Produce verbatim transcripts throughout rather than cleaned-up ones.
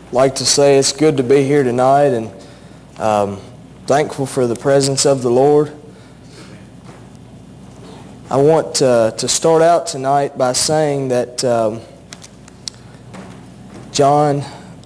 like to say it's good to be here tonight, and um, thankful for the presence of the Lord. I want uh, to start out tonight by saying that um, John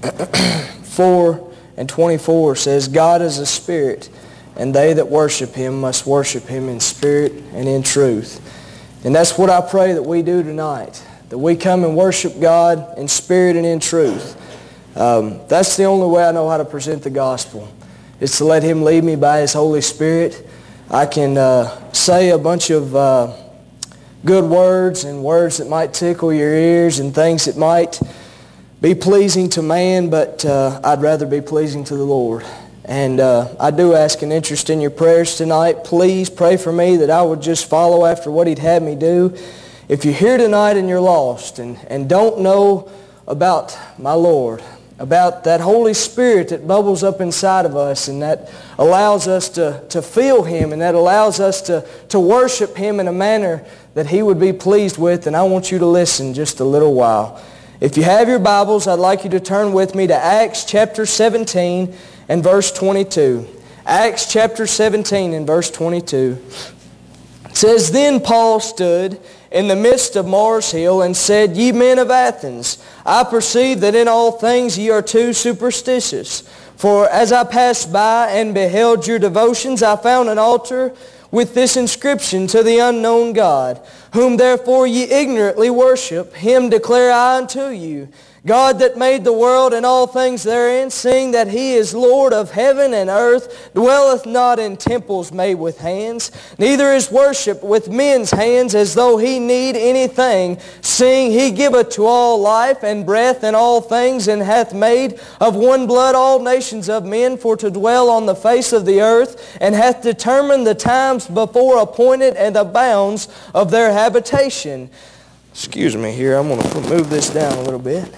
four and twenty-four says, God is a spirit, and they that worship Him must worship Him in spirit and in truth. And that's what I pray that we do tonight, that we come and worship God in spirit and in truth. Um, that's the only way I know how to present the gospel, is to let Him lead me by His Holy Spirit. I can uh, say a bunch of uh, good words and words that might tickle your ears and things that might be pleasing to man, but uh, I'd rather be pleasing to the Lord. And uh, I do ask an interest in your prayers tonight. Please pray for me that I would just follow after what He'd have me do. If you're here tonight and you're lost and, and don't know about my Lord, about that Holy Spirit that bubbles up inside of us and that allows us to, to feel Him and that allows us to, to worship Him in a manner that He would be pleased with, and I want you to listen just a little while. If you have your Bibles, I'd like you to turn with me to Acts chapter seventeen and verse twenty-two. Acts chapter seventeen and verse twenty-two. It says, Then Paul stood in the midst of Mars Hill and said, Ye men of Athens, I perceive that in all things ye are too superstitious. For as I passed by and beheld your devotions, I found an altar with this inscription, To the unknown God, whom therefore ye ignorantly worship, Him declare I unto you, God that made the world and all things therein, seeing that He is Lord of heaven and earth, dwelleth not in temples made with hands, neither is worship with men's hands as though He need anything, seeing He giveth to all life and breath and all things, and hath made of one blood all nations of men for to dwell on the face of the earth, and hath determined the times before appointed and the bounds of their habitation. Excuse me here, I'm going to move this down a little bit.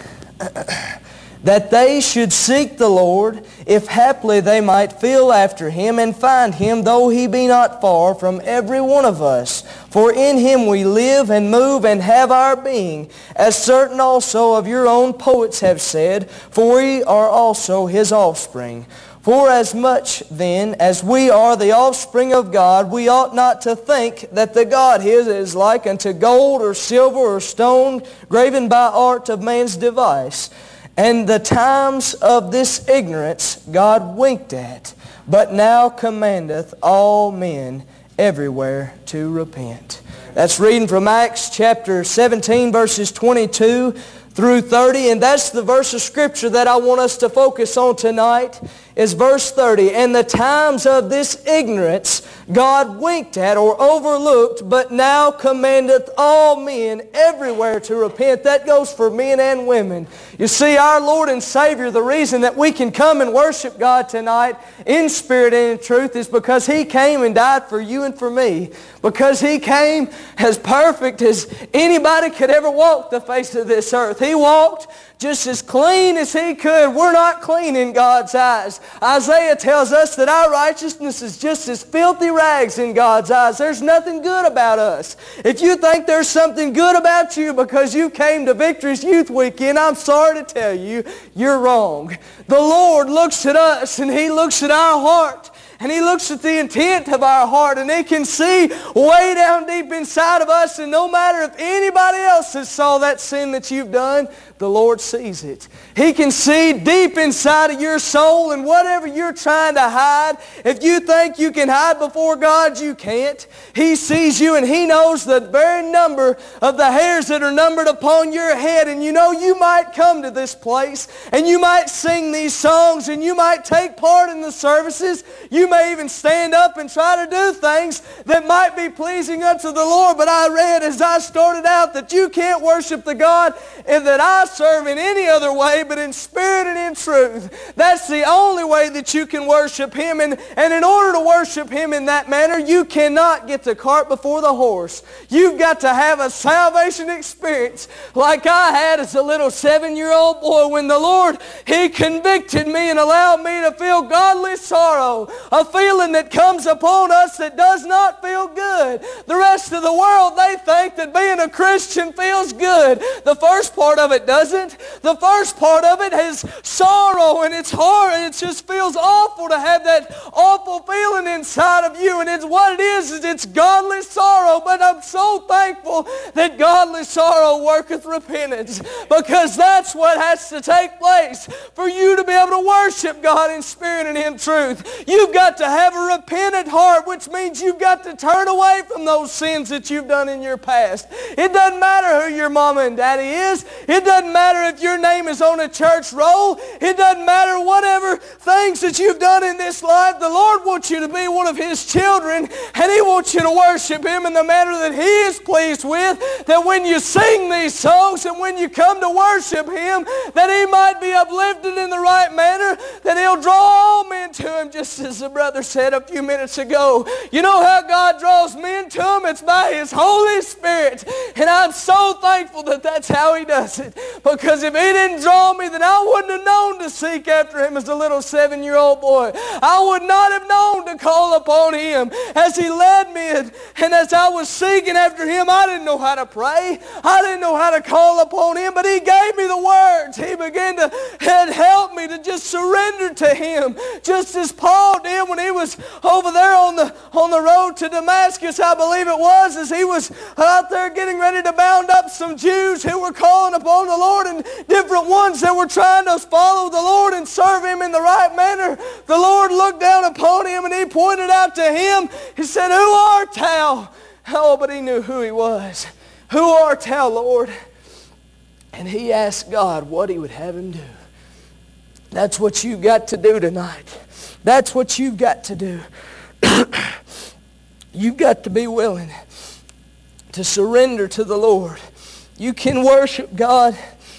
That they should seek the Lord, if haply they might feel after Him and find Him, though He be not far from every one of us. For in Him we live and move and have our being, as certain also of your own poets have said, for we are also His offspring. For as much then as we are the offspring of God, we ought not to think that the Godhead is like unto gold or silver or stone graven by art of man's device. And the times of this ignorance God winked at, but now commandeth all men everywhere to repent. That's reading from Acts chapter seventeen, verses twenty-two through thirty, and that's the verse of Scripture that I want us to focus on tonight, is verse thirty. And the times of this ignorance God winked at or overlooked, but now commandeth all men everywhere to repent. That goes for men and women. You see, our Lord and Savior, the reason that we can come and worship God tonight in spirit and in truth is because He came and died for you and for me. Because He came as perfect as anybody could ever walk the face of this earth. He walked just as clean as He could. We're not clean in God's eyes. Isaiah tells us that our righteousness is just as filthy rags in God's eyes. There's nothing good about us. If you think there's something good about you because you came to Victory's Youth Weekend, I'm sorry to tell you, you're wrong. The Lord looks at us and He looks at our heart. And He looks at the intent of our heart, and He can see way down deep inside of us, and no matter if anybody else has saw that sin that you've done, the Lord sees it. He can see deep inside of your soul, and whatever you're trying to hide, if you think you can hide before God, you can't. He sees you, and He knows the very number of the hairs that are numbered upon your head. And you know, you might come to this place, and you might sing these songs, and you might take part in the services. You may even stand up and try to do things that might be pleasing unto the Lord. But I read as I started out that you can't worship the God and that I serve in any other way but in spirit and in truth. That's the only way that you can worship Him. And, and in order to worship Him in that manner, you cannot get the cart before the horse. You've got to have a salvation experience like I had as a little seven-year-old boy when the Lord, He convicted me and allowed me to feel godly sorrow a feeling that comes upon us that does not feel good. The rest of the world, they think that being a Christian feels good. The first part of it doesn't. The first part of it has sorrow, and it's hard, and it just feels awful to have that awful feeling inside of you. And it's what it is, is it's godly sorrow. But I'm so thankful that godly sorrow worketh repentance, because that's what has to take place for you to be able to worship God in spirit and in truth. You've got to have a repentant heart, which means you've got to turn away from those sins that you've done in your past. It doesn't matter who your mama and daddy is. It doesn't matter if your name is on a church roll. It doesn't matter whatever things that you've done in this life. The Lord wants you to be one of His children, and He wants you to worship Him in the manner that He is pleased with, that when you sing these songs and when you come to worship Him, that He might be uplifted in the right manner, that He'll draw all men to Him, just as the brother said a few minutes ago. You know how God draws men to Him? It's by His Holy Spirit. And I'm so thankful that that's how He does it. Because if He didn't draw me, then I wouldn't have known to seek after Him as a little seven-year-old boy. I would not have known to call upon Him as He led me. And, and as I was seeking after Him, I didn't know how to pray. I didn't know how to call upon Him, but He gave me the words. He began to help me to just surrender to Him, just as Paul did when he was over there on the, on the road to Damascus, I believe it was, as he was out there getting ready to bound up some Jews who were calling upon the Lord, and different ones that were trying to follow the Lord and serve Him in the right manner. The Lord looked down upon him and He pointed out to him. He said, "Who art thou?" Oh, but he knew who he was. "Who art thou, Lord?" And he asked God what He would have him do. That's what you've got to do tonight. That's what you've got to do. You've got to be willing to surrender to the Lord. You can worship God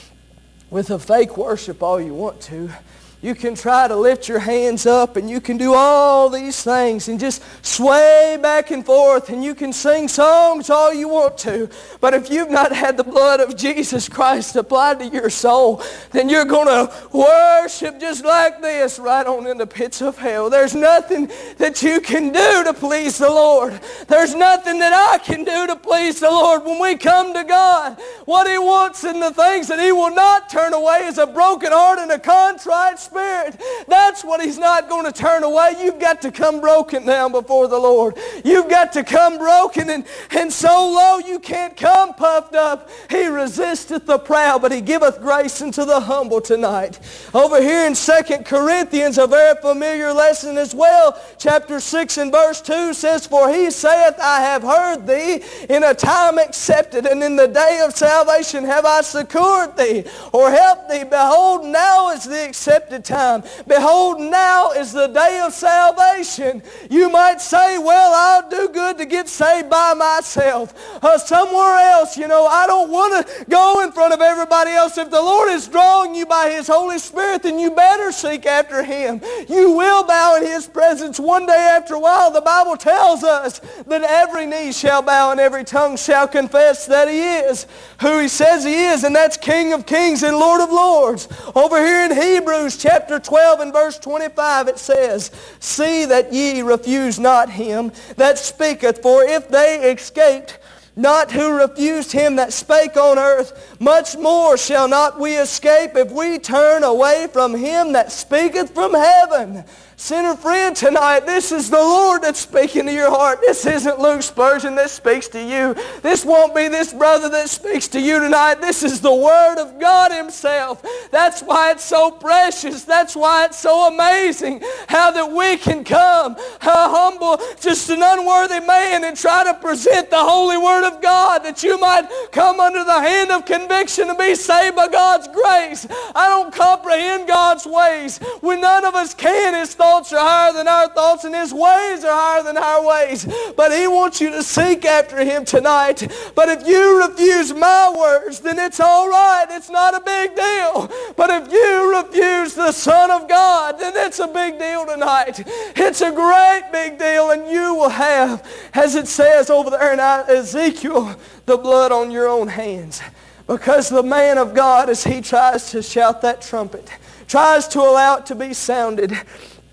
with a fake worship all you want to. You can try to lift your hands up, and you can do all these things and just sway back and forth, and you can sing songs all you want to. But if you've not had the blood of Jesus Christ applied to your soul, then you're going to worship just like this right on in the pits of hell. There's nothing that you can do to please the Lord. There's nothing that I can do to please the Lord. When we come to God, what He wants and the things that He will not turn away is a broken heart and a contrite spirit. That's what He's not going to turn away. You've got to come broken down before the Lord. You've got to come broken and, and so low you can't come puffed up. He resisteth the proud, but He giveth grace unto the humble tonight. Over here in Second Corinthians, a very familiar lesson as well, chapter six and verse two says, "For He saith, I have heard thee in a time accepted, and in the day of salvation have I succored thee," or helped thee. "Behold, now is the accepted time. Behold, now is the day of salvation." You might say, "Well, I'll do good to get saved by myself. Uh, somewhere else, you know, I don't want to go in front of everybody else." If the Lord is drawing you by His Holy Spirit, then you better seek after Him. You will bow in His presence one day after a while. The Bible tells us that every knee shall bow and every tongue shall confess that He is who He says He is, and that's King of Kings and Lord of Lords. Over here in Hebrews chapter twelve and verse twenty-five, it says, "See that ye refuse not Him that speaketh, for if they escaped not who refused Him that spake on earth, much more shall not we escape if we turn away from Him that speaketh from heaven." Sinner friend, tonight, this is the Lord that's speaking to your heart. This isn't Luke Spurgeon that speaks to you. This won't be this brother that speaks to you tonight. This is the Word of God Himself. That's why it's so precious. That's why it's so amazing how that we can come, how humble, just an unworthy man, and try to present the holy Word of God, that you might come under the hand of conviction and be saved by God's grace. I don't comprehend God's ways. When none of us can, His thoughts are higher than our thoughts, and His ways are higher than our ways. But He wants you to seek after Him tonight. But if you refuse my words, then it's all right. It's not a big deal. But if you refuse the Son of God, then it's a big deal tonight. It's a great big deal, and you will have, as it says over there in Ezekiel, the blood on your own hands. Because the man of God, as he tries to shout that trumpet, tries to allow it to be sounded,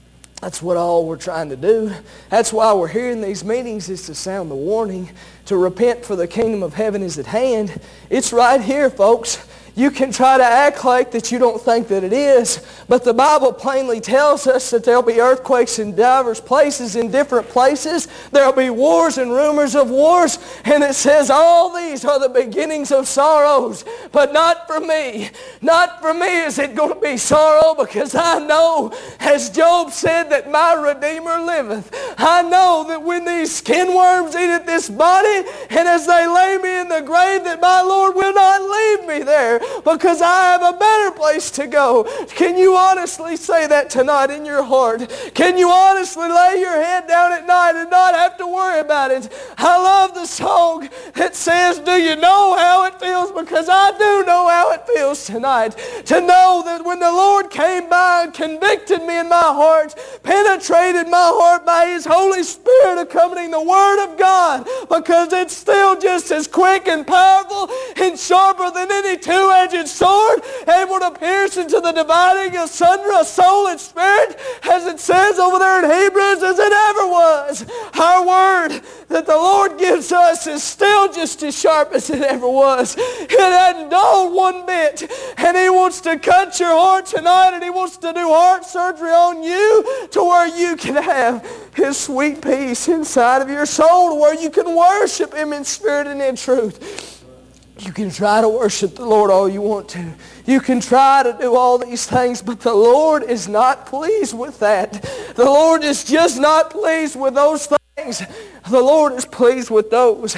That's what all we're trying to do. That's why we're here in these meetings, is to sound the warning, to repent, for the kingdom of heaven is at hand. It's right here, folks. You can try to act like that you don't think that it is, but the Bible plainly tells us that there'll be earthquakes in diverse places, in different places. There'll be wars and rumors of wars, and it says all these are the beginnings of sorrows, but not for me. Not for me is it going to be sorrow, because I know, as Job said, that my Redeemer liveth. I know that when these skin worms eat at this body, and as they lay me in the grave, that my Lord will not leave me there, because I have a better place to go. Can you honestly say that tonight in your heart? Can you honestly lay your head down at night and not have to worry about it? I love the song that says, do you know how it feels? Because I do know how it feels tonight. To know that when the Lord came by and convicted me in my heart, penetrated my heart by His Holy Spirit accompanying the Word of God, because it's still just as quick and powerful and sharper than any two-edged sword, able to pierce into the dividing asunder of soul and spirit, as it says over there in Hebrews, as it ever was. Our word that the Lord gives us is still just as sharp as it ever was. It hadn't dulled one bit. And He wants to cut your heart tonight, and He wants to do heart surgery on you to where you can have His sweet peace inside of your soul, to where you can worship Him in spirit and in truth. You can try to worship the Lord all you want to. You can try to do all these things, but the Lord is not pleased with that. The Lord is just not pleased with those things. The Lord is pleased with those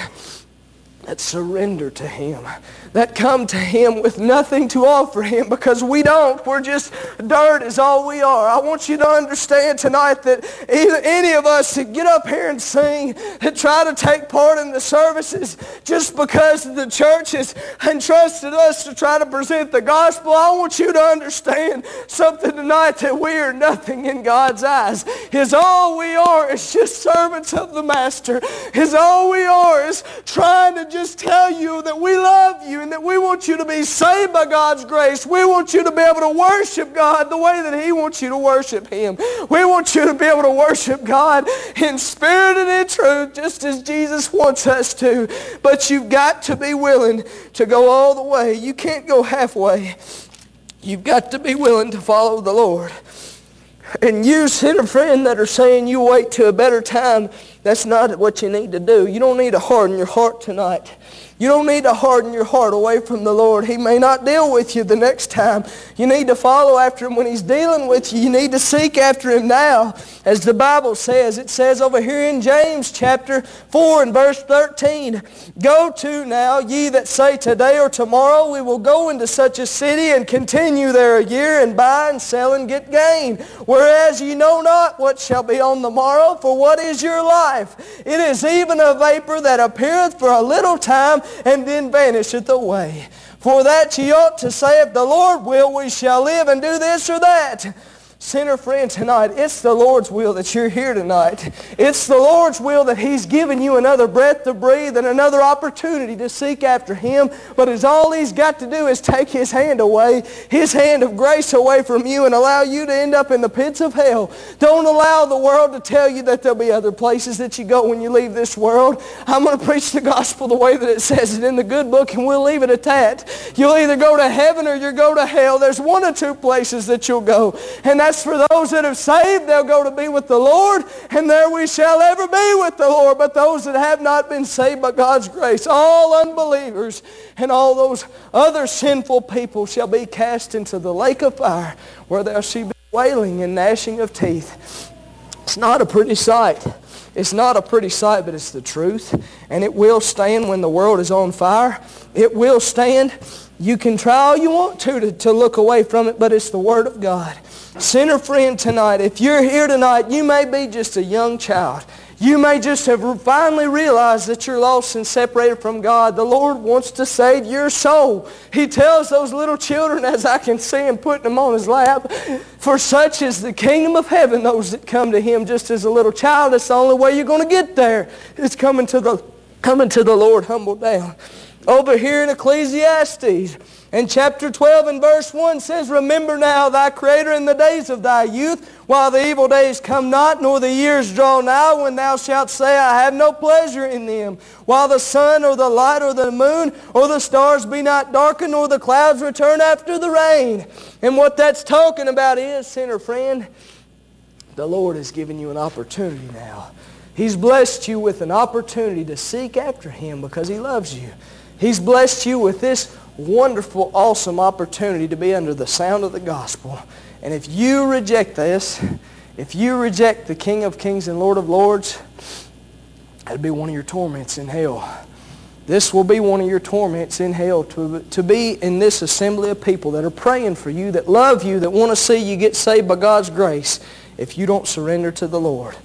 that surrender to Him, that come to Him with nothing to offer Him, because we don't. We're just dirt is all we are. I want you to understand tonight that either any of us that get up here and sing, that try to take part in the services just because the church has entrusted us to try to present the gospel, I want you to understand something tonight, that we are nothing in God's eyes. Is all we are is just servants of the Master. Is all we are is trying to just tell you that we love you and that we want you to be saved by God's grace. We want you to be able to worship God the way that He wants you to worship Him. We want you to be able to worship God in spirit and in truth, just as Jesus wants us to. But you've got to be willing to go all the way. You can't go halfway. You've got to be willing to follow the Lord. And you, sinner friend, that are saying you wait to a better time, that's not what you need to do. You don't need to harden your heart tonight. You don't need to harden your heart away from the Lord. He may not deal with you the next time. You need to follow after Him when He's dealing with you. You need to seek after Him now. As the Bible says, it says over here in James chapter four and verse thirteen, go to now, ye that say today or tomorrow we will go into such a city and continue there a year and buy and sell and get gain. Whereas ye know not what shall be on the morrow, for what is your life? It is even a vapor that appeareth for a little time and then vanisheth away. For that ye ought to say, if the Lord will, we shall live and do this or that. Sinner friend, tonight, it's the Lord's will that you're here tonight. It's the Lord's will that He's given you another breath to breathe and another opportunity to seek after Him. But it's all He's got to do is take His hand away, His hand of grace away from you, and allow you to end up in the pits of hell. Don't allow the world to tell you that there'll be other places that you go when you leave this world. I'm going to preach the gospel the way that it says it in the good book, and we'll leave it at that. You'll either go to heaven or you'll go to hell. There's one or two places that you'll go, and that's for those that have saved. They'll go to be with the Lord, and there we shall ever be with the Lord. But those that have not been saved by God's grace, all unbelievers and all those other sinful people shall be cast into the lake of fire, where there shall be wailing and gnashing of teeth. It's not a pretty sight. It's not a pretty sight, but it's the truth. And it will stand when the world is on fire. It will stand. You can try all you want to, to to look away from it, but it's the Word of God. Sinner friend, tonight, if you're here tonight, you may be just a young child. You may just have finally realized that you're lost and separated from God. The Lord wants to save your soul. He tells those little children, as I can see Him putting them on His lap, for such is the kingdom of heaven, those that come to Him just as a little child. That's the only way you're going to get there. It's coming to the, coming to the Lord humble down. Over here in Ecclesiastes, in chapter twelve and verse one says, Remember now thy Creator in the days of thy youth, while the evil days come not, nor the years draw nigh, when thou shalt say, I have no pleasure in them. While the sun or the light or the moon or the stars be not darkened, nor the clouds return after the rain. And what that's talking about is, sinner friend, the Lord has given you an opportunity now. He's blessed you with an opportunity to seek after Him because He loves you. He's blessed you with this wonderful, awesome opportunity to be under the sound of the gospel. And if you reject this, if you reject the King of Kings and Lord of Lords, that'll be one of your torments in hell. This will be one of your torments in hell, to, to be in this assembly of people that are praying for you, that love you, that want to see you get saved by God's grace, if you don't surrender to the Lord.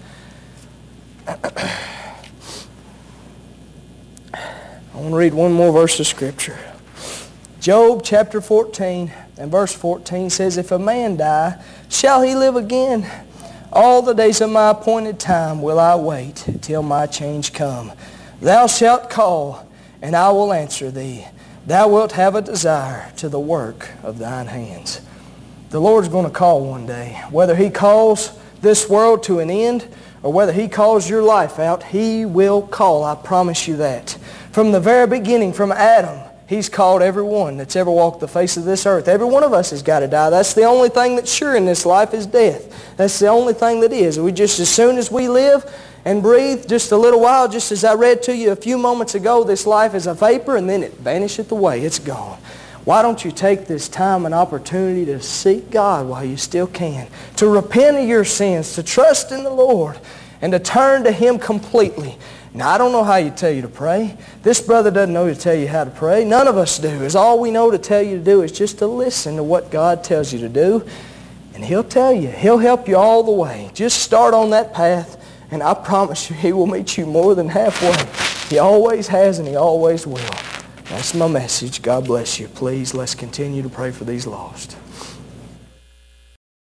I want to read one more verse of Scripture. Job chapter fourteen and verse fourteen says, If a man die, shall he live again? All the days of my appointed time will I wait till my change come. Thou shalt call, and I will answer thee. Thou wilt have a desire to the work of thine hands. The Lord's going to call one day. Whether He calls this world to an end or whether He calls your life out, He will call. I promise you that. From the very beginning, from Adam, He's called everyone that's ever walked the face of this earth. Every one of us has got to die. That's the only thing that's sure in this life is death. That's the only thing that is. We just, as soon as we live and breathe, just a little while, just as I read to you a few moments ago, this life is a vapor and then it vanisheth away. It's gone. Why don't you take this time and opportunity to seek God while you still can, to repent of your sins, to trust in the Lord, and to turn to Him completely. Now, I don't know how you tell you to pray. This brother doesn't know to tell you how to pray. None of us do. It's all we know to tell you to do is just to listen to what God tells you to do, and He'll tell you. He'll help you all the way. Just start on that path, and I promise you He will meet you more than halfway. He always has, and He always will. That's my message. God bless you. Please, let's continue to pray for these lost.